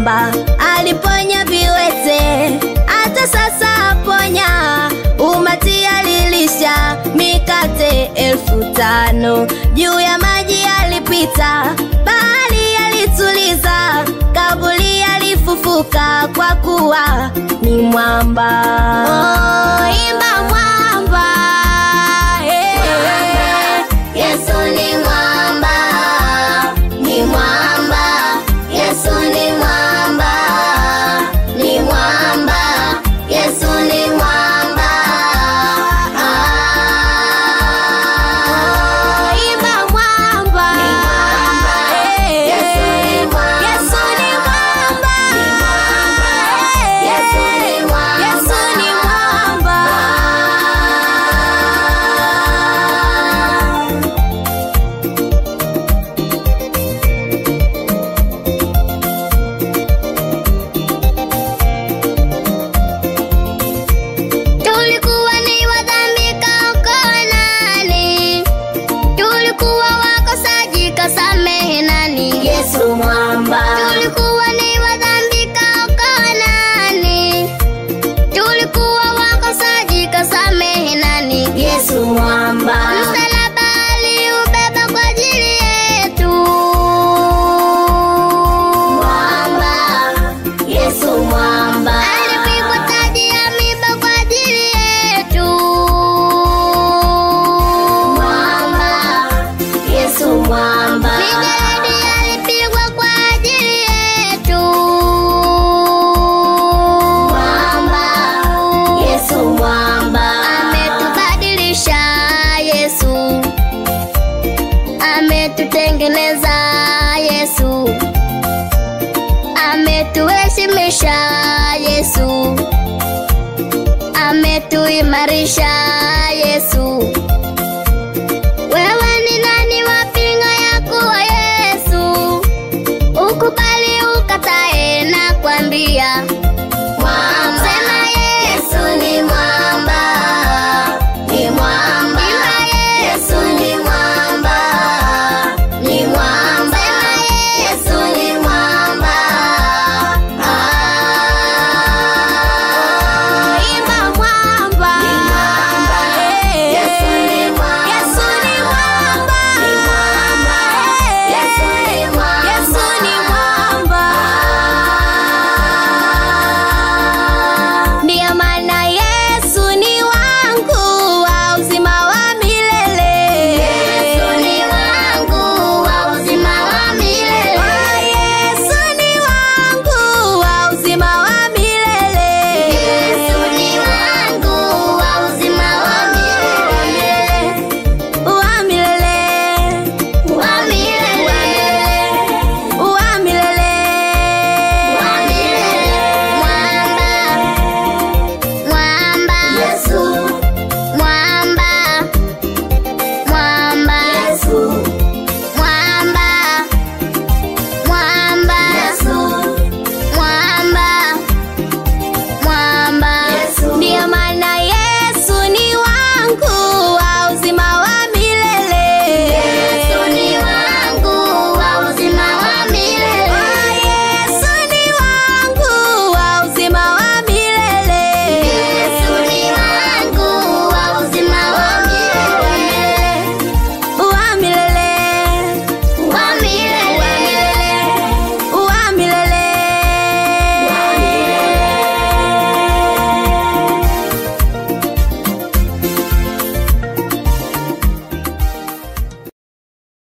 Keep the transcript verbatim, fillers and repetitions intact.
mwamba. Aliponya viwete, hata sasa aponya. Umati alilisha mikate elfu tano. Juu ya maji alipita, bahari alituliza. Kaburi alifufuka kwa kuwa ni mwamba. Oh, imba mwamba. Hey. Yesu ni mwamba, ni mwamba. Yesu ni mwamba, ni mwamba. Yesu ni mwamba. Ah, imba mwamba. Yesu ni mwamba. Yesu ni mwamba. Yesu ni mwamba. Yesu ni mwamba. Tulikuwa ni wadhambi kaokoa nani? Tulikuwa wakosaji kasamehe nani? Yesu mwamba. Tulikuwa ni wadhambi kaokoa nani? Tulikuwa wakosaji kasamehe nani? Yesu mwamba. Msalaba aliubeba kwa ajili yetu. Mwamba. Yesu mwamba. Alipigwa taji ya miiba kwa ajili yetu. Mwamba. Yesu mwamba. Mijeledi alipigwa kwa ajili yetu. Mwamba. Yesu mwamba. Ametubadilisha Yesu, ametutengeneza Yesu, ametuheshimisha Yesu, ametuimarisha Yesu.